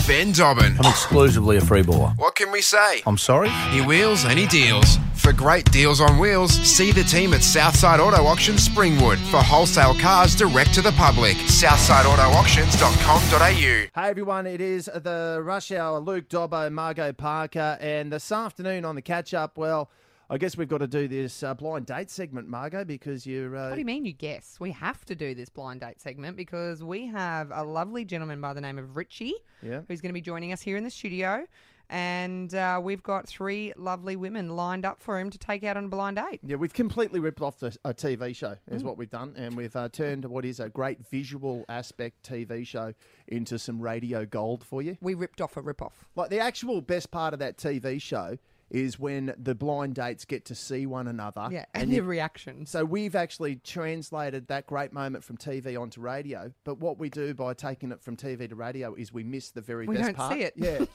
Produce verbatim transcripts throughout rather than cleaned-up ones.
Ben Dobbin. I'm exclusively a free baller. What can we say? I'm sorry? He wheels and he deals. For great deals on wheels, see the team at Southside Auto Auction Springwood. For wholesale cars direct to the public, southside auto auctions dot com dot a u. Hey everyone, it is the Rush Hour. Luke Dobbo, Margot Parker, and this afternoon on the catch-up, well, I guess we've got to do this uh, blind date segment, Margot, because you're... Uh... What do you mean you guess? We have to do this blind date segment because we have a lovely gentleman by the name of Richie Yeah. who's going to be joining us here in the studio. And uh, we've got three lovely women lined up for him to take out on a blind date. Yeah, we've completely ripped off the, a T V show, is mm. what we've done, and we've uh, turned what is a great visual aspect T V show into some radio gold for you. We ripped off a rip-off. Like, the actual best part of that T V show is when the blind dates get to see one another. Yeah, and, and their you, reactions. So we've actually translated that great moment from T V onto radio, but what we do by taking it from T V to radio is we miss the very we best don't part. see it. Yeah.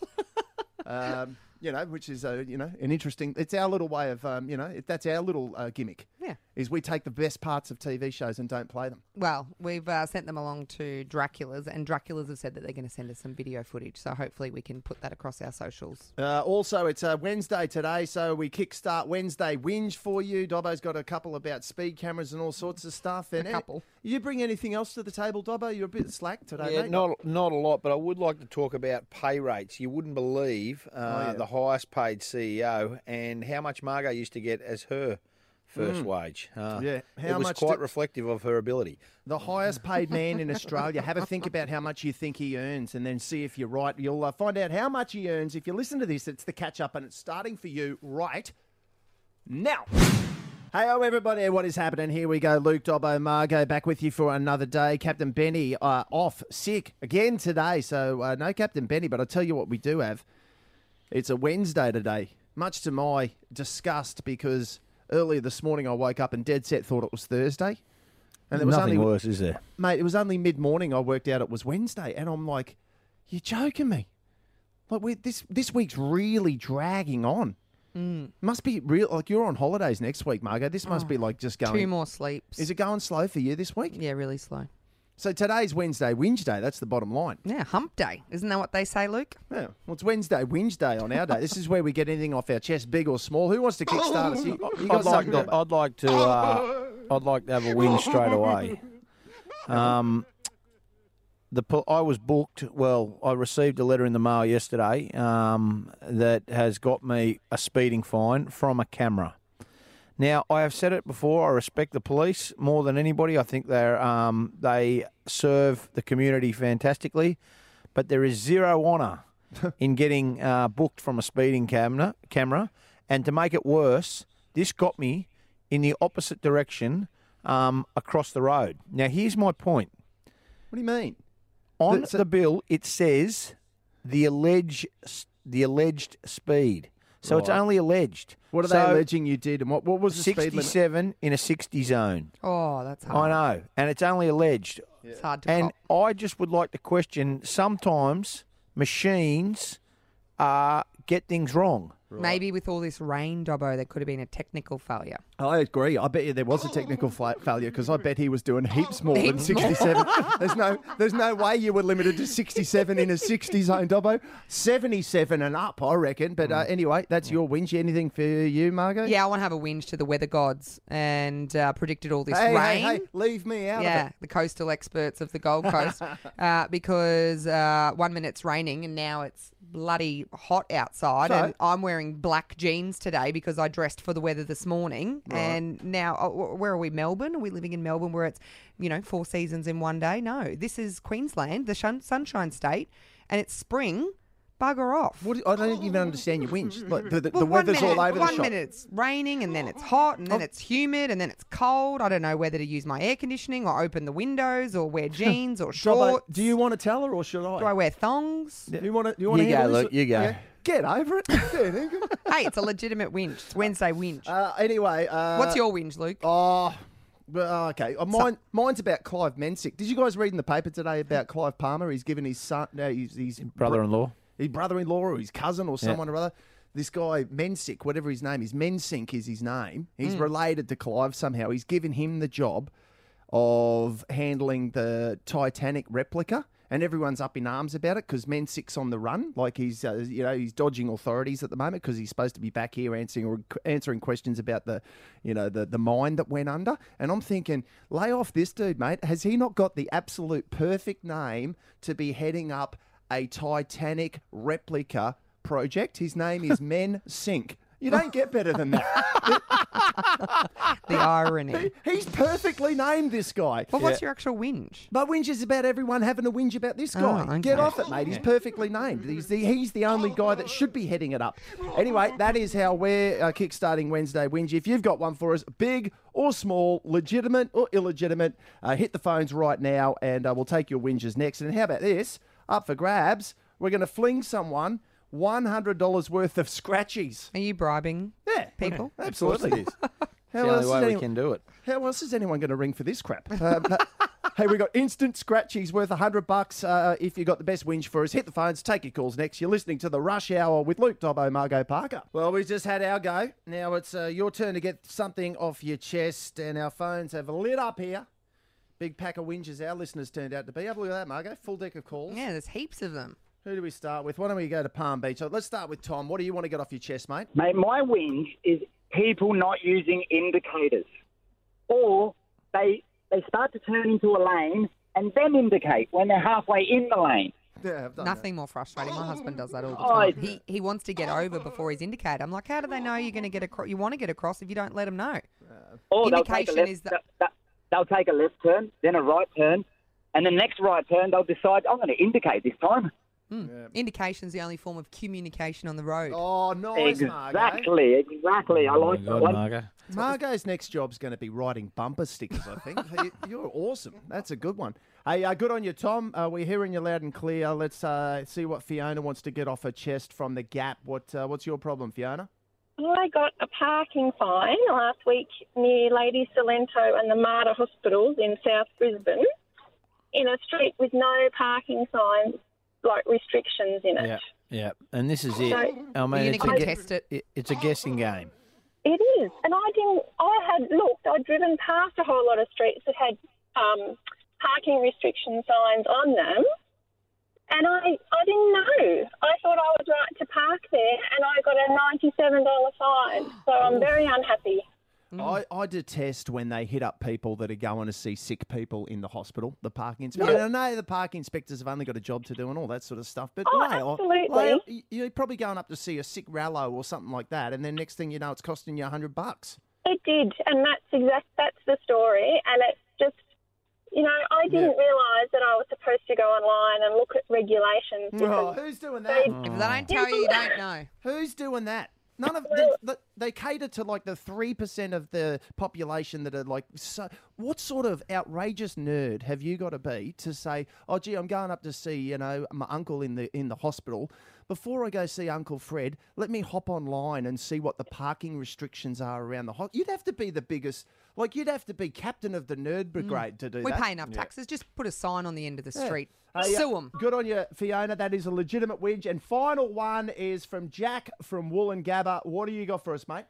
um, you know, which is, uh, you know, an interesting... It's our little way of, um, you know, it, that's our little uh, gimmick. Yeah. Is we take the best parts of T V shows and don't play them. Well, we've uh, sent them along to Dracula's, and Dracula's have said that they're going to send us some video footage, so hopefully we can put that across our socials. Uh, also, it's uh, Wednesday today, so we kickstart Wednesday Whinge for you. Dobbo's got a couple about speed cameras and all sorts of stuff. And a couple. You bring anything else to the table, Dobbo? You're a bit slack today, Yeah, mate. not not a lot, but I would like to talk about pay rates. You wouldn't believe uh, Oh, yeah. the highest paid C E O and how much Margot used to get as her first Mm. wage. Uh, Yeah, how it was much quite do- reflective of her ability. The highest paid man in Australia. Have a think about how much you think he earns and then see if you're right. You'll uh, find out how much he earns. If you listen to this, it's the catch-up and it's starting for you right now. Hey, oh, everybody, what is happening? Here we go. Luke Dobbo, Margot, back with you for another day. Captain Benny uh, off, sick again today. So uh, no Captain Benny, but I'll tell you what we do have. It's a Wednesday today, much to my disgust, because earlier this morning I woke up and dead set thought it was Thursday. And there was Nothing only, worse, is there? Mate, it was only mid-morning I worked out it was Wednesday, and I'm like, you're joking me. Like, we, this this week's really dragging on. Mm. Must be real. Like, you're on holidays next week, Margot. This must Oh, be like just going... Two more sleeps. Is it going slow for you this week? Yeah, really slow. So today's Wednesday Whinge Day. That's the bottom line. Yeah, hump day. Isn't that what they say, Luke? Yeah. Well, it's Wednesday Whinge Day on our day. This is where we get anything off our chest, big or small. Who wants to kickstart us? You, you got I'd like, something to, I'd like to. Uh, I'd like to have a win straight away. Um, the pol- I was booked. Well, I received a letter in the mail yesterday um, that has got me a speeding fine from a camera. Now, I have said it before. I respect the police more than anybody. I think they're um, they serve the community fantastically, but there is zero honour in getting uh, booked from a speeding camera. Camera, and to make it worse, this got me in the opposite direction um, across the road. Now, here's my point. What do you mean? On The- so- the bill, it says the alleged the alleged speed. So it's Right. only alleged. What are So they alleging you did, and what, what was the speed limit? sixty-seven in a sixty zone. Oh, that's hard. I know, and it's only alleged. It's hard to And cop. I just would like to question, sometimes machines uh, get things wrong. Maybe with all this rain, Dobbo, there could have been a technical failure. I agree. I bet you there was a technical fa- failure because I bet he was doing heaps more than Heaps more. sixty-seven. there's no, there's no way you were limited to sixty-seven in a sixty zone, Dobbo. seventy-seven and up, I reckon. But uh, anyway, that's your whinge. Anything for you, Margot? Yeah, I want to have a whinge to the weather gods and uh, predicted all this Hey, rain. hey, hey, leave me out Yeah, of it. the coastal experts of the Gold Coast, uh, because uh, one minute it's raining and now it's bloody hot outside, So? and I'm wearing black jeans today because I dressed for the weather this morning. Right. And now, oh, wh- where are we? Melbourne? Are we living in Melbourne where it's, you know, four seasons in one day? No, this is Queensland, the shun- Sunshine State, and it's spring. Bugger off. What, I don't even understand your whinge. Like, the the, Well, the one weather's minute, all over the one shop. minute it's raining, and then it's hot, and then Oh. it's humid, and then it's cold. I don't know whether to use my air conditioning or open the windows or wear jeans or Dobbo, shorts. do you want to tell her or should I? Do I wear thongs? Do you want to? You want You to go, handle this? Luke, you go. Yeah. Get over it. Fair dinkum. Hey, it's a legitimate whinge. It's Wednesday whinge. uh, anyway, uh, What's your whinge, Luke? Oh, but, uh, okay. Uh, mine, mine's about Clive Mensick. Did you guys read in the paper today about Clive Palmer? He's given his son, no, his, his Brother-in-law. his brother-in-law or his cousin or someone or other. This guy, Mensick, whatever his name is, Mensink is his name. He's related to Clive somehow. He's given him the job of handling the Titanic replica. and everyone's up in arms about it because Mensic's on the run. Like he's, uh, you know, he's dodging authorities at the moment because he's supposed to be back here answering answering questions about the, you know, the, the mine that went under. And I'm thinking, lay off this dude, mate. Has he not got the absolute perfect name to be heading up a Titanic replica project? His name is Men Sink. You don't get better than that. The irony. He's perfectly named, this guy. Well, what's your actual whinge? My whinge is about everyone having a whinge about this guy. Oh, okay. Get off it, mate. He's perfectly named. He's the, he's the only guy that should be heading it up. Anyway, that is how we're uh, kickstarting Wednesday Whinge. If you've got one for us, big or small, legitimate or illegitimate, uh, hit the phones right now and uh, we'll take your whinges next. And how about this? Up for grabs, we're going to fling someone one hundred dollars worth of scratchies. Are you bribing Yeah, people? absolutely. How the else, only is way we anyone, can do it. how else is anyone going to ring for this crap? Um, hey, we got instant scratchies worth one hundred bucks. Uh, if you got the best whinge for us, hit the phones, take your calls next. You're listening to the Rush Hour with Luke Dobbo, Margot Parker. Well, we just had our go. Now it's uh, your turn to get something off your chest, and our phones have lit up here. Big pack of whinges our listeners turned out to be. Have a look at that, Margot. Full deck of calls. Yeah, there's heaps of them. Who do we start with? Why don't we go to Palm Beach? Let's start with Tom. What do you want to get off your chest, mate? Mate, my whinge is people not using indicators. Or they they start to turn into a lane and then indicate when they're halfway in the lane. Yeah, I've done Nothing more frustrating. My husband does that all the Oh, time. it's- He he wants to get over before he's indicated. I'm like, how do they know you're going to get across? You want to get across if you don't let them know. Or they'll take a Indication left, is that- th- they'll take a left turn, then a right turn, and the next right turn they'll decide, I'm going to indicate this time. Indication's the only form of communication on the road. Oh, nice, Margot. Exactly, exactly. I like that one. Margot. Margot's next job's going to be writing bumper stickers, I think. Hey, You're awesome. That's a good one. Hey, uh, good on you, Tom. Uh, we're hearing you loud and clear. Let's uh, see what Fiona wants to get off her chest from the Gap. What uh, What's your problem, Fiona? I got a parking fine last week near Lady Salento and the Mater Hospitals in South Brisbane in a street with no parking signs, like restrictions in it. Yeah, yeah. And this is it. So- I mean, Are you it's a, going to gue- contest it? it- it's a guessing game. It is. And I didn't, I had looked, I'd driven past a whole lot of streets that had um, parking restriction signs on them. And I, I didn't know. I thought I was right to park there, and I got a ninety-seven dollars fine. So I'm very unhappy. I, I detest when they hit up people that are going to see sick people in the hospital, the parking inspector. I know the parking inspectors have only got a job to do and all that sort of stuff, but Oh, mate, I- absolutely. like, y- you're probably going up to see a sick rallo or something like that, and then next thing you know, it's costing you a hundred bucks. It did, and that's exact. That's the story, and it's just, you know, I didn't realise that I was supposed to go online and look at regulations. Oh, Because who's doing that? they- If they don't tell you, you don't know. Who's doing that? None of the, the, they cater to like the three percent of the population that are like. So, what sort of outrageous nerd have you got to be to say, "Oh, gee, I'm going up to see you know my uncle in the in the hospital. Before I go see Uncle Fred, let me hop online and see what the parking restrictions are around the hospital." You'd have to be the biggest, like you'd have to be captain of the nerd brigade to do We that. pay enough taxes. Just put a sign on the end of the street. Hey, uh, Sue them. Good on you, Fiona. That is a legitimate whinge. And final one is from Jack from Woolloongabba. What do you got for us, mate?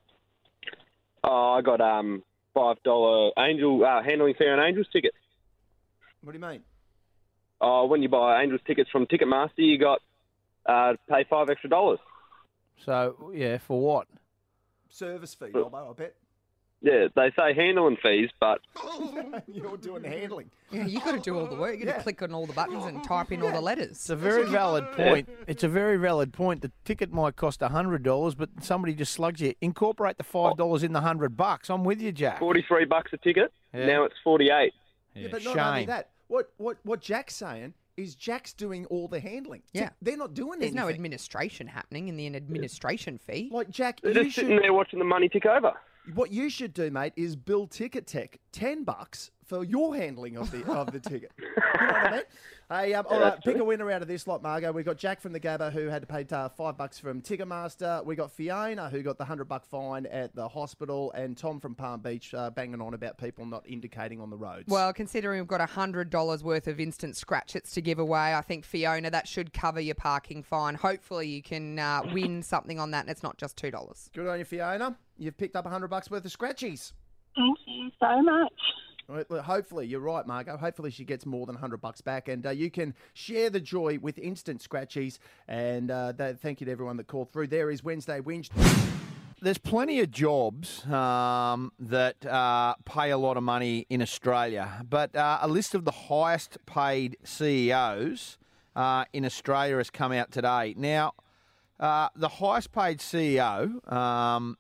Oh, I got um five dollar angel uh, handling fair and Angels tickets. What do you mean? Oh, when you buy Angels tickets from Ticketmaster, you got uh, to pay five extra dollars. So, yeah, for what? Service fee, Dobbo, I bet. Yeah, they say handling fees, but You're doing the handling. Yeah, you got to do all the work. You got to Yeah. click on all the buttons and type in all the letters. It's a very valid point. It's a very valid point. The ticket might cost one hundred dollars, but somebody just slugs you. Incorporate the five dollars in the one hundred bucks. I'm with you, Jack. forty-three bucks a ticket. Yeah. Now it's forty-eight. Yeah, but not shame. only that. What, what, what Jack's saying is Jack's doing all the handling. So Yeah. they're not doing There's anything. no administration happening in the administration fee. Like, Jack, They're you just should, sitting there watching the money tick over. what you should do, mate, is bill Ticket Tech ten bucks for your handling of the of the ticket. You know what I mean? Hey, um, all right, that's pick true. a winner out of this lot, Margot. We got Jack from the Gabba who had to pay uh, five bucks from Ticketmaster. We got Fiona who got the hundred buck fine at the hospital, and Tom from Palm Beach uh, banging on about people not indicating on the roads. Well, considering we've got one hundred dollars worth of instant scratchets to give away, I think, Fiona, that should cover your parking fine. Hopefully you can uh, win something on that and it's not just two dollars. good on you, Fiona. You've picked up a hundred bucks worth of scratchies. Thank you so much. Well, look, hopefully, you're right, Margot. Hopefully she gets more than one hundred bucks back. And uh, you can share the joy with instant scratchies. And uh, that, thank you to everyone that called through. There is Wednesday Whinge. There's plenty of jobs um, that uh, pay a lot of money in Australia, but uh, a list of the highest paid C E Os uh, in Australia has come out today. Now, uh, the highest paid C E O um,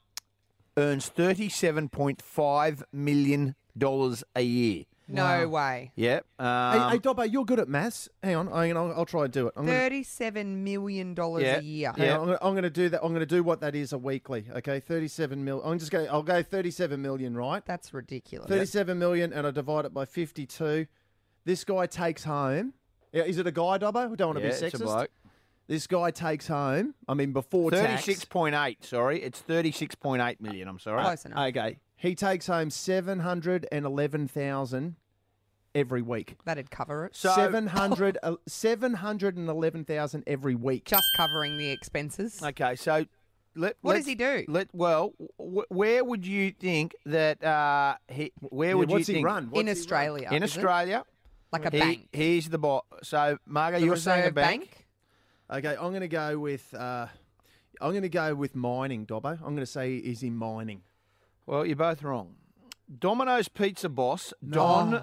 earns thirty-seven point five million dollars a year. No way. Yep. Hey, Um, hey, Dobbo, you're good at maths. Hang on, I, I'll, I'll try and do it. I'm gonna, Thirty-seven million dollars Yeah. a year. hang Yeah. on, I'm gonna, I'm gonna do that. I'm gonna do what that is a weekly. Okay, thirty-seven mil. I'm just going. I'll go thirty-seven million, right? That's ridiculous. thirty-seven million, and I divide it by fifty-two. This guy takes home. Yeah, is it a guy, Dobbo? We don't want to yeah, be sexist. it's a bloke. This guy takes home. I mean, before tax. thirty-six point eight, sorry. It's thirty-six point eight million, I'm sorry. Close enough. Okay, he takes home seven hundred and eleven thousand every week. That'd cover it. So- Seven hundred, seven hundred and eleven thousand every week. Just covering the expenses. Okay, so let What let's- does he do? Let well, w- where would you think that uh, he? Where Yeah, would what's you he think run? What's In he run? Australia. in is it? Australia? Like a he- bank. He's the bot. So Margo, The you're saying a Reserve bank? Okay, I'm going to go with. Uh, I'm going to go with mining, Dobbo. I'm going to say he's in mining. Well, you're both wrong. Domino's pizza boss Don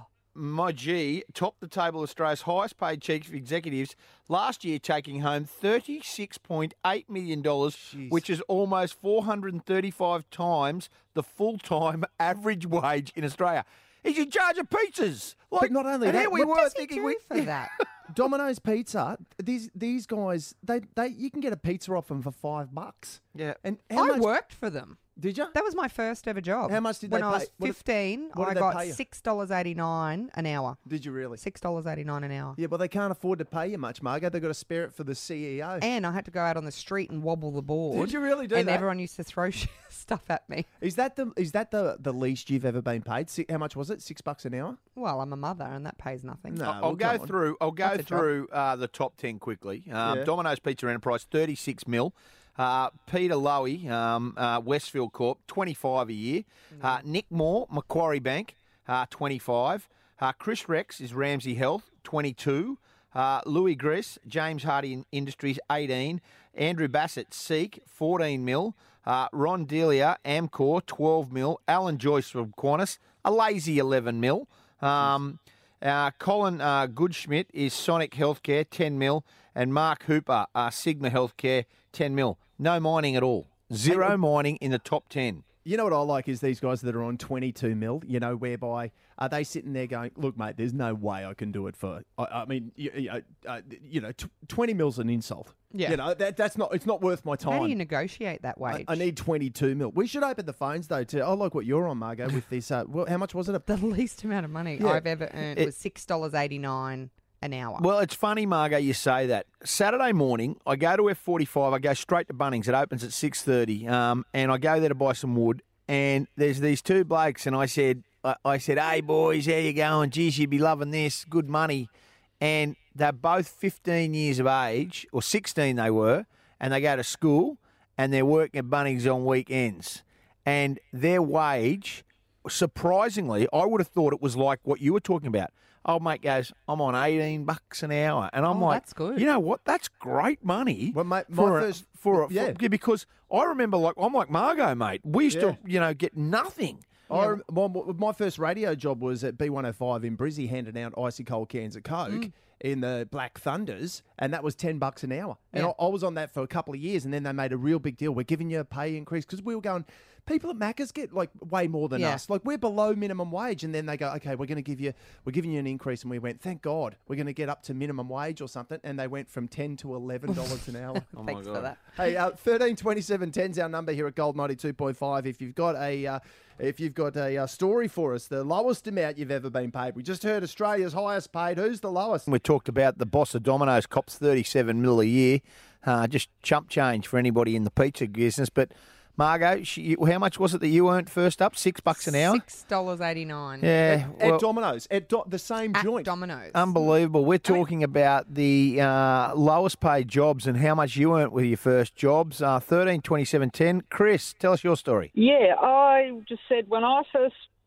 Magee topped the table of Australia's highest paid chief executives last year, taking home thirty-six point eight million dollars, which is almost four hundred thirty-five times the full-time average wage in Australia. He's in charge of pizzas. Like, But not only and that, here we what were What does he thinking do we for that? Domino's Pizza. These these guys, they they you can get a pizza off them for five bucks. Yeah. And how I much worked for them. did you? That was my first ever job. How much did when they I was pay? What did- fifteen, what did I they got pay you? six dollars eighty nine an hour. Did you really? Six dollars eighty nine an hour. Yeah, but they can't afford to pay you much, Margo. They've got to spare it for the C E O. And I had to go out on the street and wobble the board. Did you really do and that? everyone used to throw stuff at me. Is that the is that the, the least you've ever been paid? Si- How much was it? Six bucks an hour? Well, I'm a mother, and that pays nothing. No. I'll well, go come on. through. I'll go That's a job. through uh, the top ten quickly. Um, Yeah. Domino's Pizza Enterprise, thirty-six mil. Uh, Peter Lowy, um, uh, Westfield Corp, twenty-five a year. Uh, Nick Moore, Macquarie Bank, uh, twenty-five. Uh, Chris Rex is Ramsay Health, twenty-two. Uh, Louis Griss, James Hardy Industries, eighteen. Andrew Bassett, Seek, fourteen mil. Uh, Ron Delia, Amcor, twelve mil. Alan Joyce from Qantas, a lazy eleven mil. Um, uh, Colin uh, Goodschmidt is Sonic Healthcare, ten mil. And Mark Hooper, uh, Sigma Healthcare, ten mil. No mining at all. Zero mining in the top ten. You know what I like is these guys that are on twenty-two mil, you know, whereby are they sitting there going, look, mate, there's no way I can do it for, I, I mean, you, you know, uh, you know tw- twenty mil's an insult. Yeah. You know, that, that's not, it's not worth my time. How do you negotiate that I, wage? I need twenty-two mil. We should open the phones, though, to, I like what you're on, Margo, with this. Uh, well, how much was it? the least amount of money Yeah. I've ever earned It- was six dollars eighty nine an hour. Well, it's funny, Margo, you say that. Saturday morning, I go to F forty-five. I go straight to Bunnings. It opens at six thirty, um, and I go there to buy some wood. And there's these two blokes, and I said, I, I said, hey, boys, how you going? Geez, you'd be loving this. Good money. And they're both fifteen years of age, or sixteen they were, and they go to school, and they're working at Bunnings on weekends. And their wage, surprisingly, I would have thought it was like what you were talking about. Old mate goes, I'm on eighteen bucks an hour. And I'm Oh, like, that's good. You know what? That's great money. Well, mate, my for a- first- for a, yeah. for- because I remember, like, I'm like Margo, mate. We used Yeah. to, you know, get nothing. I, rem- my, my first radio job was at B one oh five in Brizzy, handing out icy cold cans of Coke Mm. in the Black Thunders, and that was ten bucks an hour. And Yeah. I, I was on that for a couple of years, and then they made a real big deal. We're giving you a pay increase because we were going. People at Macca's get like way more than Yeah. us. Like we're below minimum wage, and then they go, "Okay, we're going to give you, we're giving you an increase." And we went, "Thank God, we're going to get up to minimum wage or something." And they went from ten to eleven dollars an hour. Thanks for that. Hey, uh, thirteen twenty-seven ten's our number here at Gold ninety-two point five. If you've got a uh, if you've got a uh, story for us, the lowest amount you've ever been paid. We just heard Australia's highest paid. Who's the lowest? We talked about the boss of Domino's cops thirty-seven mil a year, uh, just chump change for anybody in the pizza business. But Margo, she, how much was it that you earned first up? Six bucks an hour. Six dollars eighty nine. Yeah, At well, Domino's, at Do- the same At joint. Domino's. unbelievable. We're talking about the uh, lowest paid jobs and how much you earned with your first jobs. Uh, thirteen twenty-seven ten. Chris, tell us your story. Yeah, I just said when I first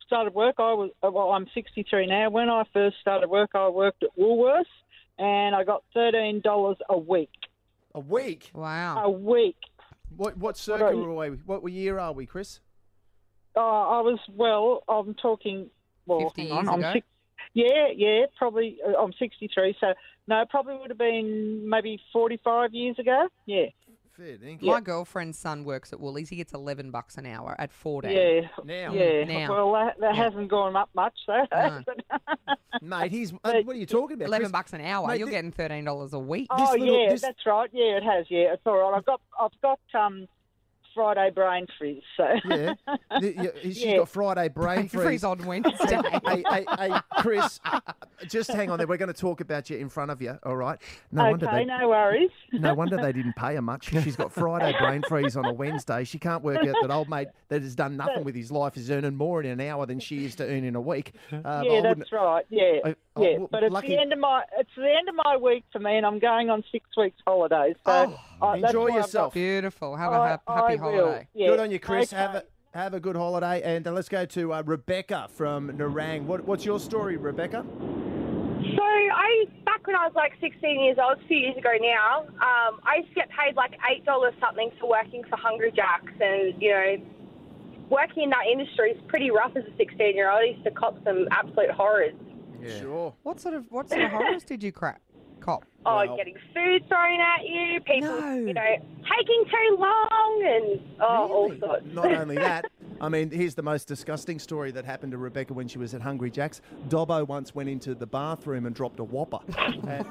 started work, I was well. I'm sixty-three now. When I first started work, I worked at Woolworths, and I got thirteen dollars a week. A week? Wow. A week. What what circa What are are we? What year are we, Chris? Uh, I was well. I'm talking. Well, fifty hang on, years I'm ago? six, yeah, yeah, probably. Uh, I'm sixty-three, so no, it probably would have been maybe forty-five years ago. Yeah. Fair dinkum. My girlfriend's son works at Woolies. He gets eleven bucks an hour at fourteen. Yeah. Now. Yeah. Now. Well, that, that Yeah. hasn't gone up much, so. No. Mate, he's. Uh, what are you talking about? Eleven Chris? bucks an hour. Mate, You're thi- getting thirteen dollars a week. Oh This little- yeah, this- that's right. Yeah, it has. Yeah, it's all right. I've got I've got um Friday brain freeze. So Yeah. The- yeah, She's Yeah. got Friday brain freeze. Freeze on Wednesday. hey, hey, hey, Chris, just hang on there. We're going to talk about you in front of you, all right? No wonder okay, they, no worries. no wonder they didn't pay her much. She's got Friday brain freeze on a Wednesday. She can't work out that old mate that has done nothing with his life is earning more in an hour than she is to earn in a week. Uh, but I yeah, wouldn't- that's right. Yeah, I- I- yeah. well, But it's lucky- the end of my it's the end of my week for me, and I'm going on six weeks holidays. So Oh, uh, that's enjoy why I've yourself. Beautiful. Have got- a hap- I- happy I will, holiday. yeah. Good on you, Chris. Okay. Have a have a good holiday, and uh, let's go to uh, Rebecca from Narang. What, what's your story, Rebecca? So I, back when I was like sixteen years old, a few years ago now, um, I used to get paid like eight dollars something for working for Hungry Jack's, and you know, working in that industry is pretty rough as a sixteen-year-old. I used to cop some absolute horrors. Yeah. Sure. What sort of what sort of horrors did you crack? Cop. Oh, Well- getting food thrown at you, people, No. you know, taking too long, and oh, all sorts. Not only that, I mean, here's the most disgusting story that happened to Rebecca when she was at Hungry Jack's. Dobbo once went into the bathroom and dropped a whopper. Uh,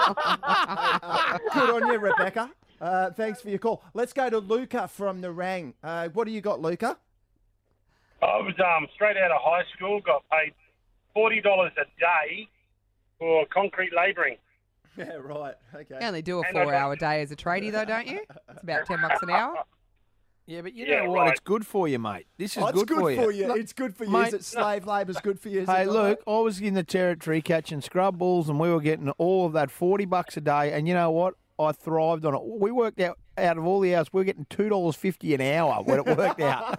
uh, good on you, Rebecca. Uh, thanks for your call. Let's go to Luca from Narang. Uh, what do you got, Luca? I was um, straight out of high school, got paid forty dollars a day for concrete labouring. Yeah, right. Okay. You only do a And I got- four-hour day as a tradie, though, don't you? It's about ten bucks an hour. Yeah, but you Yeah, know what? right. It's good for you, mate. This is Oh, it's good, for you. It's good for you. Mate- Is it slave labour's good for you? Is Hey, it, look, I was in the territory catching scrub balls, and we were getting all of that forty bucks a day. And you know what? I thrived on it. We worked out out of all the hours, we were getting two dollars fifty an hour when it worked out.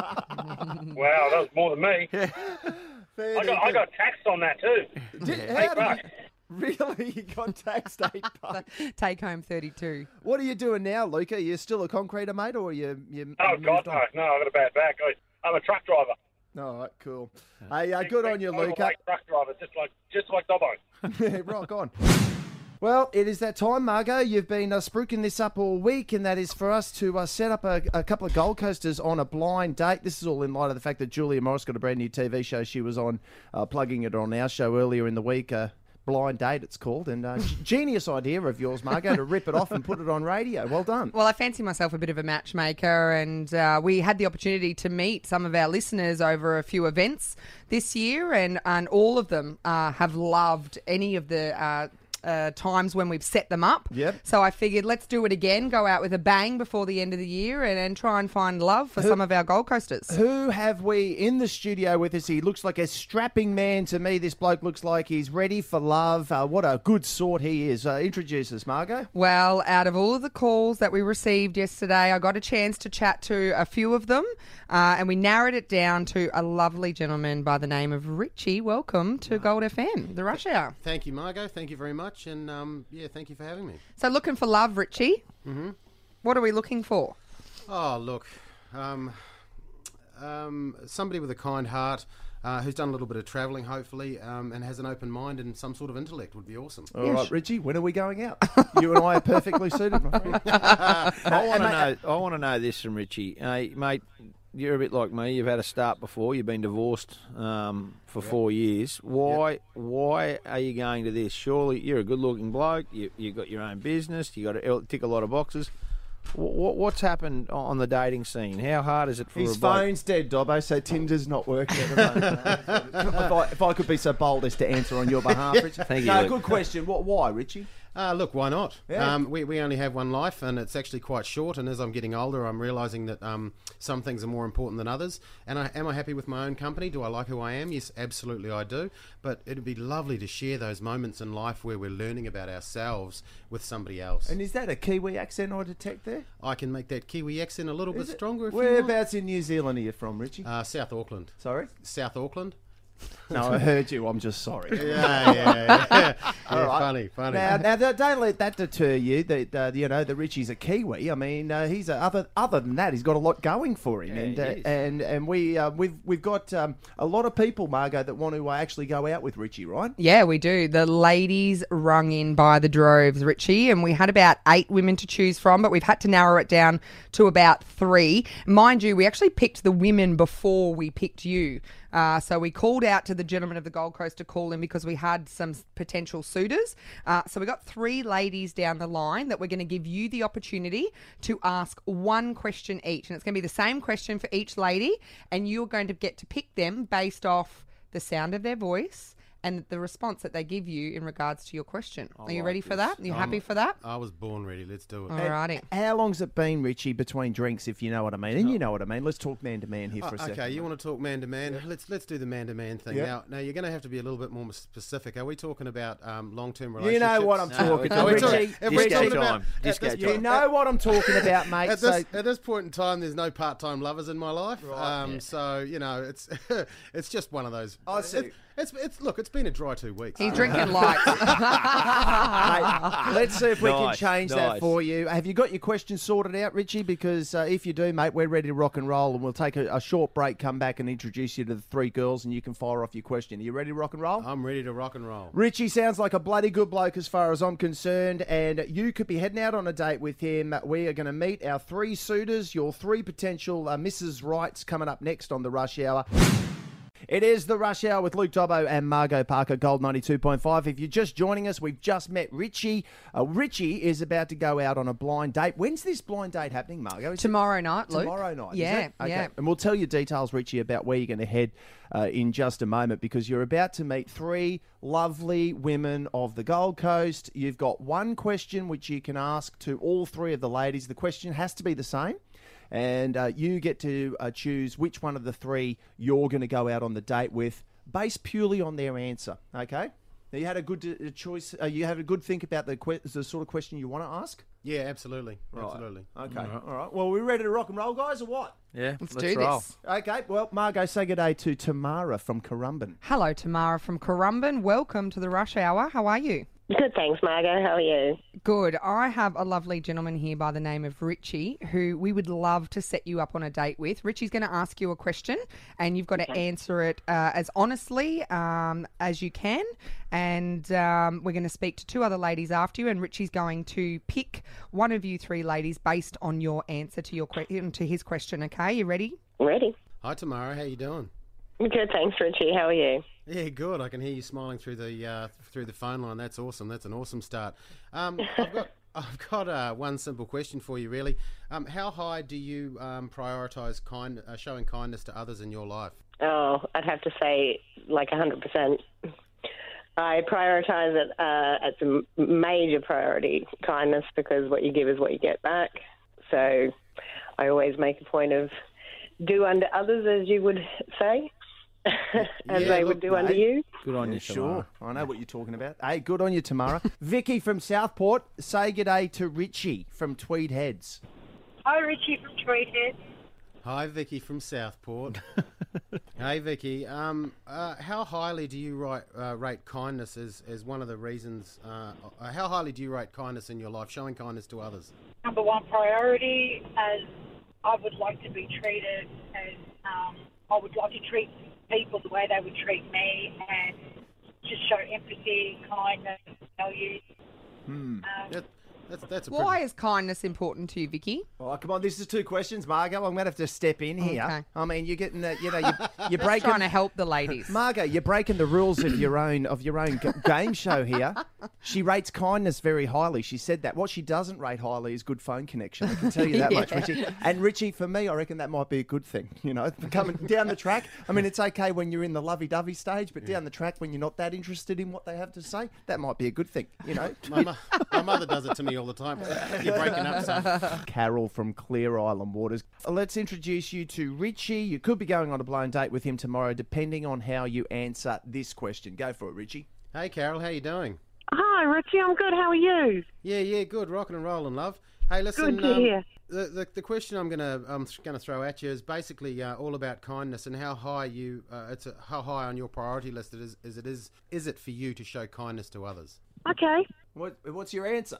Wow, that was more than me. Fair I got I dinkum. got taxed on that too. Did- Eight how did bucks. you, really? You got taxed eight bucks. Take home thirty-two. What are you doing now, Luca? You still a concreter, mate, or you you? Oh you God, moved no, on? no, I got a bad back. I, I'm a truck driver. All right, cool. Hey, uh, good on you, Big, Luca. overweight truck driver, just like just like Dobbo. Yeah, rock on. Well, it is that time, Margot. You've been uh, spruiking this up all week, and that is for us to uh, set up a, a couple of Gold Coasters on a blind date. This is all in light of the fact that Julia Morris got a brand new T V show. She was on, uh, plugging it on our show earlier in the week. Uh, Blind Date, it's called. And uh, genius idea of yours, Margot, to rip it off and put it on radio. Well done. Well, I fancy myself a bit of a matchmaker, and uh, we had the opportunity to meet some of our listeners over a few events this year, and, and all of them uh, have loved any of the uh, uh, times when we've set them up. Yep. So I figured let's do it again, go out with a bang before the end of the year, and, and try and find love for some of our Gold Coasters. Who have we in the studio with us? He looks like a strapping man to me. This bloke looks like he's ready for love. Uh, what a good sort he is. Uh, introduce us, Margot. Well, out of all of the calls that we received yesterday, I got a chance to chat to a few of them, uh, and we narrowed it down to a lovely gentleman by the name of Richie. Welcome to Gold F M, the Rush Hour. Thank you, Margot. Thank you very much. And um, yeah, thank you for having me. So looking for love, Richie. Mm-hmm. What are we looking for? Oh, look, um, um, somebody with a kind heart uh, who's done a little bit of travelling, hopefully, um, and has an open mind and some sort of intellect would be awesome. All right, Richie, when are we going out? You and I are perfectly suited, my friend. I want to know. I want to know this from Richie. Hey, mate, you're a bit like me. You've had a start before. You've been divorced um, for yep. four years. Why? Yep. Why are you going to this? Surely you're a good-looking bloke. You you got your own business. You got to tick a lot of boxes. What, what's happened on the dating scene? How hard is it for His a bloke? phone's dead, Dobbo, so Tinder's not working at the moment. if, I, if I could be so bold as to answer on your behalf, Richie. Thank you, No, Luke. good question. What? Why, Richie? Uh, look, why not? Yeah. Um, we, we only have one life, and it's actually quite short. And as I'm getting older, I'm realising that um, some things are more important than others. And I, am I happy with my own company? Do I like who I am? Yes, absolutely I do. But it'd be lovely to share those moments in life where we're learning about ourselves with somebody else. And is that a Kiwi accent I detect there? I can make that Kiwi accent a little Is bit it? stronger if you want. Whereabouts in New Zealand are you from, Richie? Uh, South Auckland. Sorry? South Auckland. No, I heard you. I'm just sorry. Yeah, yeah, yeah. All Yeah, right. funny, funny. Now, now, don't- don't let that deter you. That uh, you know, that Richie's a Kiwi. I mean, uh, he's a, other other than that, he's got a lot going for him, Yeah, and he uh, is. and and we uh, we've we've got um, a lot of people, Margot, that want to uh, actually go out with Richie, right? Yeah, we do. The ladies rung in by the droves, Richie, and we had about eight women to choose from, but we've had to narrow it down to about three. Mind you, we actually picked the women before we picked you. Uh, so we called out to the gentlemen of the Gold Coast to call in because we had some s- potential suitors. Uh, so we got three ladies down the line that we're going to give you the opportunity to ask one question each. And it's going to be the same question for each lady, and you're going to get to pick them based off the sound of their voice and the response that they give you in regards to your question. Are you like ready for this. that? Are you I'm- happy for that? I was born ready. Let's do it. Alrighty. How long's it been, Richie, between drinks, if you know what I mean? And you know what I mean. Let's talk man to man here for Oh, a second. okay, you want to talk man to man? Let's let's do the man to man thing Yeah. now. Now you're going to have to be a little bit more specific. Are we talking about um, long term You relationships? know what I'm No, talking it's about, Are we Richie. talking- Richie. if we're Disco talking about- time. at Disco this- You time. know what I'm talking about, mate. At this, so, at this point in time, there's no part-time lovers in my life. Right, um, yeah. So you know, it's it's just one of those. I see. It, it's it's look, it's been a dry two weeks. He's drinking light. mate, let's see if we Nice, can change that nice. for you. Have you got your questions sorted out, Richie? Because uh, if you do, mate, we're ready to rock and roll, and we'll take a, a short break, come back and introduce you to the three girls, and you can fire off your question. Are you ready to rock and roll? I'm ready to rock and roll. Richie sounds like a bloody good bloke as far as I'm concerned, and you could be heading out on a date with him. We are going to meet our three suitors, your three potential uh, Missus Rights, coming up next on the Rush Hour. It is the Rush Hour with Luke Dobbo and Margot Parker, Gold ninety-two point five. If you're just joining us, we've just met Richie. Uh, Richie is about to go out on a blind date. When's this blind date happening, Margot? Is it Tomorrow night, Luke. tomorrow night? is Yeah, it? Okay. yeah. And we'll tell you details, Richie, about where you're going to head uh, in just a moment, because you're about to meet three lovely women of the Gold Coast. You've got one question which you can ask to all three of the ladies. The question has to be the same. And uh, you get to uh, choose which one of the three you're going to go out on the date with, based purely on their answer. Okay? Now, you had a good uh, choice. Uh, you had a good think about the, que- the sort of question you want to ask. Yeah, absolutely, absolutely. Okay. All right. Well, we're ready to rock and roll, guys, or what? Yeah, Let's, let's do roll. this. Okay. Well, Margot, say good day to Tamara from Currumbin. Hello, Tamara from Currumbin. Welcome to the Rush Hour. How are you? Good, thanks, Margot. How are you? Good. I have a lovely gentleman here by the name of Richie who we would love to set you up on a date with. Richie's going to ask you a question and you've got to answer it uh, as honestly um, as you can. And um, we're going to speak to two other ladies after you, and Richie's going to pick one of you three ladies based on your answer to your que- to his question. Okay, you ready? Ready? Hi, Tamara. How you doing? Good, thanks, Richie. How are you? Yeah, good. I can hear you smiling through the uh, through the phone line. That's awesome. That's an awesome start. Um, I've got I've got uh, one simple question for you, really. Um, how high do you um, prioritise kind uh, showing kindness to others in your life? Oh, I'd have to say like one hundred percent. I prioritise it uh, as a major priority, kindness, because what you give is what you get back. So I always make a point of do unto others as you would say, as Yeah, they look, would do unto mate. you. Good on you, Sure. I know what you're talking about. Hey, good on you, Tamara. Vicky from Southport, say good day to Richie from Tweed Heads. Hi, Richie from Tweedhead. Hi, Vicky from Southport. Hey, Vicky. Um, uh, how highly do you rate, uh, rate kindness as, as one of the reasons? Uh, uh, how highly do you rate kindness in your life, showing kindness to others? Number one priority, as I would like to be treated as um, I would like to treat people the way they would treat me, and just show empathy, kindness, values. Hmm. Um, That, That's that's a Why is kindness important to you, Vicky? Oh, come on, this is two questions, Margot. I'm going to have to step in here. Okay. I mean, you're getting the, you know, you're, you're breaking. Trying to help the ladies. Margot, you're breaking the rules of your own of your own g- game show here. She rates kindness very highly. She said that. What she doesn't rate highly is good phone connection. I can tell you that Yeah. much, Richie. And Richie, for me, I reckon that might be a good thing. You know, coming down the track. I mean, it's okay when you're in the lovey-dovey stage, but down the track when you're not that interested in what they have to say, that might be a good thing. You know. My, mo- my mother does it to me all the time. You're breaking up, son. Carol from Clear Island Waters. Let's introduce you to Richie. You could be going on a blind date with him tomorrow, depending on how you answer this question. Go for it, Richie. Hey, Carol, how you doing? Hi, Richie. I'm good. How are you? Yeah, yeah, good. Rocking and rolling, love. Hey, listen. Good to um, hear. The, the the question I'm gonna I'm gonna throw at you is basically uh, all about kindness and how high you uh, it's a, how high on your priority list it is, is it is is it for you to show kindness to others? Okay. What what's your answer?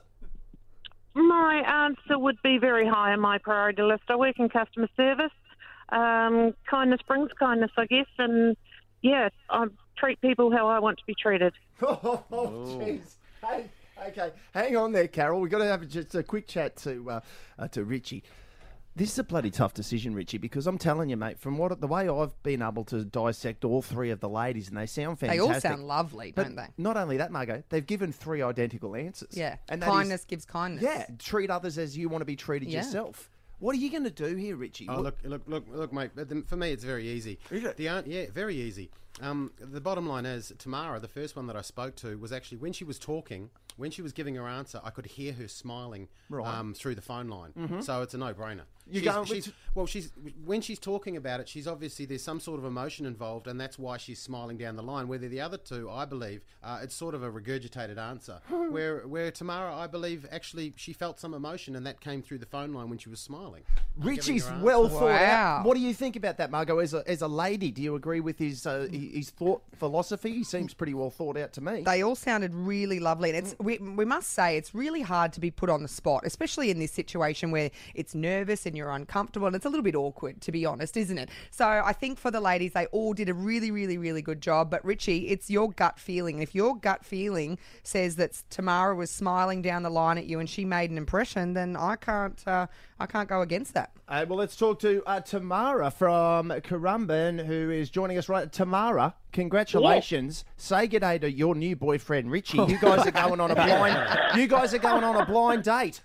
My answer would be very high on my priority list. I work in customer service. Um, kindness brings kindness, I guess, and yeah, I treat people how I want to be treated. Oh, jeez. Hey, okay, hang on there, Carol. We've got to have just a quick chat to uh, uh, to Richie. This is a bloody tough decision, Richie, because I'm telling you, mate, from what the way I've been able to dissect all three of the ladies, and they sound fantastic. They all sound lovely, But don't they? Not only that, Margot, they've given three identical answers. Yeah. And that Kindness is- gives kindness. Yeah, treat others as you want to be treated Yeah. yourself. What are you going to do here, Richie? Oh, What- look, look, look, look, mate. but the- For me, it's very easy. Is it? The an- yeah, very easy. Um, the bottom line is, Tamara, the first one that I spoke to, was actually when she was talking, when she was giving her answer, I could hear her smiling Right. um, through the phone line. Mhm. So it's a no-brainer. You She's- going with- she's, well, she's when she's talking about it, she's obviously there's some sort of emotion involved, and that's why she's smiling down the line. Whether the other two, I believe, uh, it's sort of a regurgitated answer. where where Tamara, I believe, actually she felt some emotion, and that came through the phone line when she was smiling. giving Richie's her answer. well thought Wow. out. What do you think about that, Margot? As a, as a lady, do you agree with his uh, his thought philosophy? He seems pretty well thought out to me. They all sounded really lovely. And it's we, we must say it's really hard to be put on the spot, especially in this situation where it's nervous and you're uncomfortable and it's a little bit awkward, to be honest, isn't it? So I think for the ladies, they all did a really, really, really good job. But Richie, it's your gut feeling. If your gut feeling says that Tamara was smiling down the line at you and she made an impression, then I can't uh, I can't go against that. Uh, well, let's talk to uh, Tamara from Currumbin, who is joining us right. Tamara, congratulations! Say good day to your new boyfriend Richie. You guys are going on a blind. You guys are going on a blind date.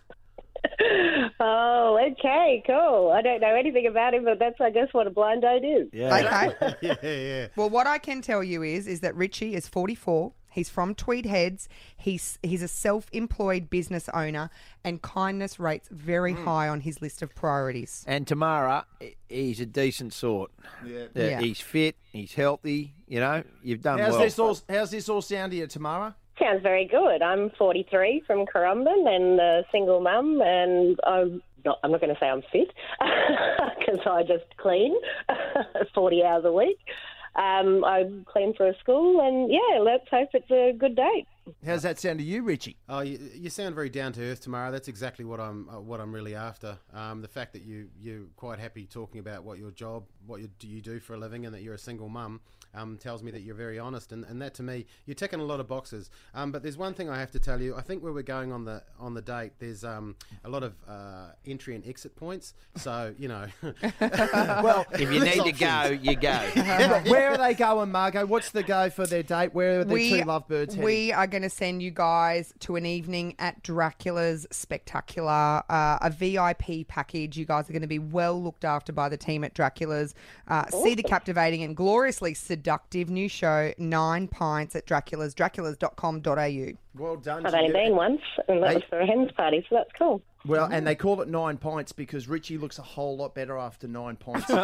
Oh, okay, cool. I don't know anything about him, but that's, I guess, what a blind date is. Okay. yeah, yeah. Well, what I can tell you is is that Richie is forty-four. He's from Tweed Heads. He's he's a self-employed business owner, and kindness rates very high on his list of priorities. And Tamara, he's a decent sort. Yeah. Yeah. He's fit. He's healthy. You know, you've done How's well. this all? How's this all sound to you, Tamara? Sounds very good. I'm forty-three from Currumbin and a single mum, and I'm not, I'm not going to say I'm fit because I just clean forty hours a week. Um, I clean for a school, and yeah, let's hope it's a good date. How's that sound to you, Richie? Oh, you, you sound very down to earth, Tamara. That's exactly what I'm uh, what I'm really after. Um, the fact that you you're quite happy talking about what your job, what you do, you do for a living, and that you're a single mum, um, tells me that you're very honest. And, and that to me, you're ticking a lot of boxes. Um, but there's one thing I have to tell you. I think where we're going on the on the date, there's um, a lot of uh, entry and exit points. So you know, Well, If you there's need to go, options. you go. where are they going, Margot? What's the go for their date? Where are the We- two lovebirds heading? We are going to send you guys to an evening at Dracula's Spectacular, uh, a V I P package. You guys are going to be well looked after by the team at Dracula's. Uh, see the captivating and gloriously seductive new show, Nine Pints at Dracula's, draculas dot com dot a u. Well done. I've to only you. been once, and that Hey. was for a hen's party, so that's cool. Well, and they call it nine pints because Richie looks a whole lot better after nine pints. No,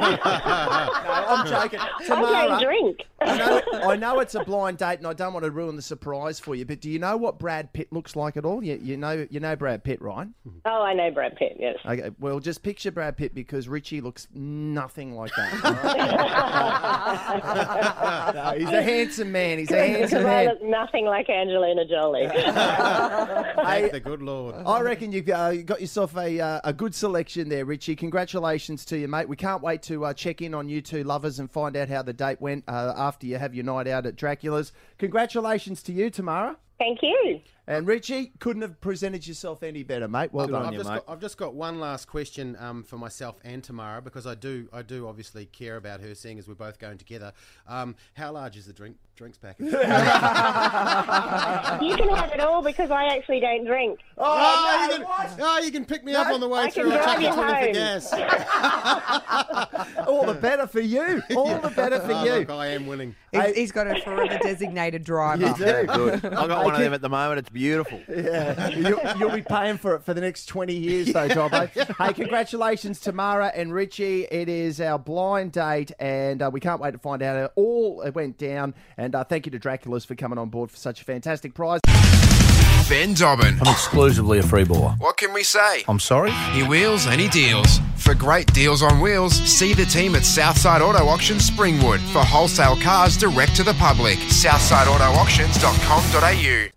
I'm joking. I Tamara, don't drink. I know, I know it's a blind date, and I don't want to ruin the surprise for you. But do you know what Brad Pitt looks like at all? You, you know, you know Brad Pitt, right? Oh, I know Brad Pitt, yes. Okay. Well, just picture Brad Pitt because Richie looks nothing like that. No, he's a handsome man. He's a handsome Because I man. look nothing like Angelina Jolie. thank the good Lord. I reckon you've uh, you got yourself a uh, a good selection there, Richie. Congratulations to you, mate. We can't wait to uh, check in on you two lovers and find out how the date went uh, after you have your night out at Dracula's. Congratulations to you, Tamara. Thank you. And Richie, couldn't have presented yourself any better, mate. Well I've, done, I've you, just mate. got, I've just got one last question um, for myself and Tamara, because I do I do obviously care about her, seeing as we're both going together. Um, how large is the drink drinks package? You can have it all because I actually don't drink. Oh, you can, oh, you can pick me up on the way I through. can I'll drive chuck you you twenty for home. gas. All the better for you. All the better for Oh, you. look, I am winning. He's, he's got a forever designated driver. You do. Good. I've got one of them at the moment. It's beautiful. Yeah, you, you'll be paying for it for the next twenty years, though, Dobbo. Hey, congratulations, Tamara and Richie. It is our blind date, and uh, we can't wait to find out how all it went down. And uh, thank you to Dracula's for coming on board for such a fantastic prize. Ben Dobbin. I'm exclusively a free baller. What can we say? I'm sorry? He wheels and he deals. For great deals on wheels, see the team at Southside Auto Auction Springwood. For wholesale cars direct to the public, southside auto auctions dot com dot a u.